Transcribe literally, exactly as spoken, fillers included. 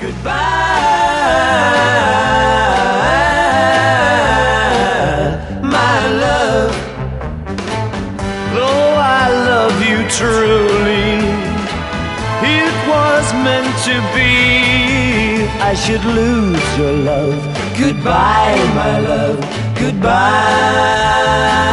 Goodbye, my love. Though I love you truly, it was meant to be. I should lose your love. Goodbye, my love. Goodbye.